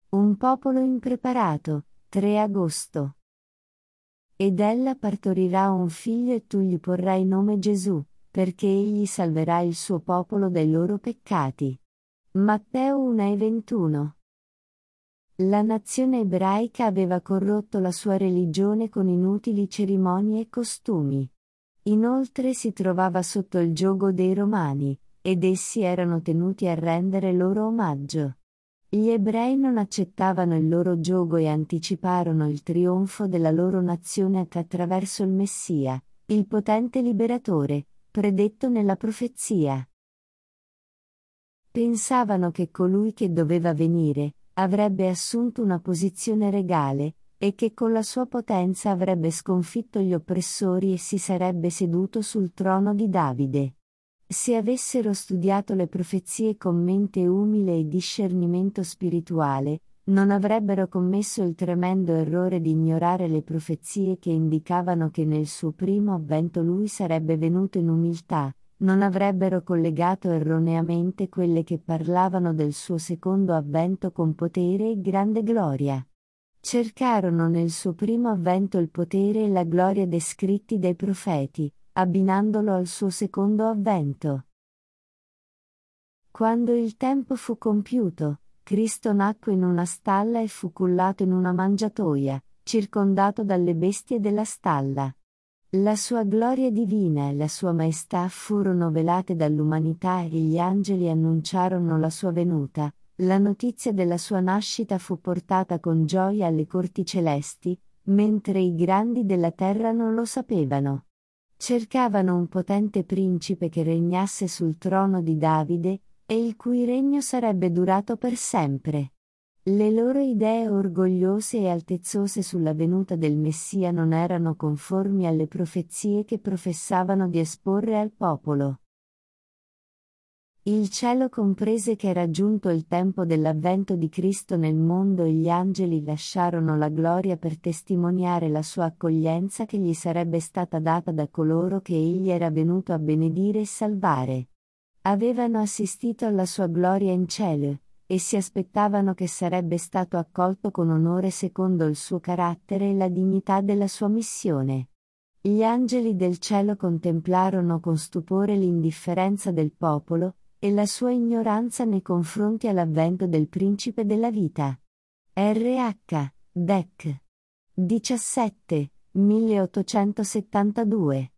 Un popolo impreparato, 3 agosto. Ed ella partorirà un figlio e tu gli porrai nome Gesù, perché egli salverà il suo popolo dai loro peccati. Matteo 1,21. La nazione ebraica aveva corrotto la sua religione con inutili cerimonie e costumi. Inoltre si trovava sotto il giogo dei Romani, ed essi erano tenuti a rendere loro omaggio. Gli ebrei non accettavano il loro giogo e anticiparono il trionfo della loro nazione attraverso il Messia, il potente liberatore, predetto nella profezia. Pensavano che colui che doveva venire, avrebbe assunto una posizione regale, e che con la sua potenza avrebbe sconfitto gli oppressori e si sarebbe seduto sul trono di Davide. Se avessero studiato le profezie con mente umile e discernimento spirituale, non avrebbero commesso il tremendo errore di ignorare le profezie che indicavano che nel suo primo avvento lui sarebbe venuto in umiltà, non avrebbero collegato erroneamente quelle che parlavano del suo secondo avvento con potere e grande gloria. Cercarono nel suo primo avvento il potere e la gloria descritti dai profeti, abbinandolo al suo secondo avvento. Quando il tempo fu compiuto, Cristo nacque in una stalla e fu cullato in una mangiatoia, circondato dalle bestie della stalla. La sua gloria divina e la sua maestà furono velate dall'umanità e gli angeli annunciarono la sua venuta. La notizia della sua nascita fu portata con gioia alle corti celesti, mentre i grandi della terra non lo sapevano. Cercavano un potente principe che regnasse sul trono di Davide, e il cui regno sarebbe durato per sempre. Le loro idee orgogliose e altezzose sulla venuta del Messia non erano conformi alle profezie che professavano di esporre al popolo. Il cielo comprese che era giunto il tempo dell'avvento di Cristo nel mondo e gli angeli lasciarono la gloria per testimoniare la sua accoglienza che gli sarebbe stata data da coloro che egli era venuto a benedire e salvare. Avevano assistito alla sua gloria in cielo, e si aspettavano che sarebbe stato accolto con onore secondo il suo carattere e la dignità della sua missione. Gli angeli del cielo contemplarono con stupore l'indifferenza del popolo, e la sua ignoranza nei confronti all'avvento del principe della vita. RH. Dec. 17, 1872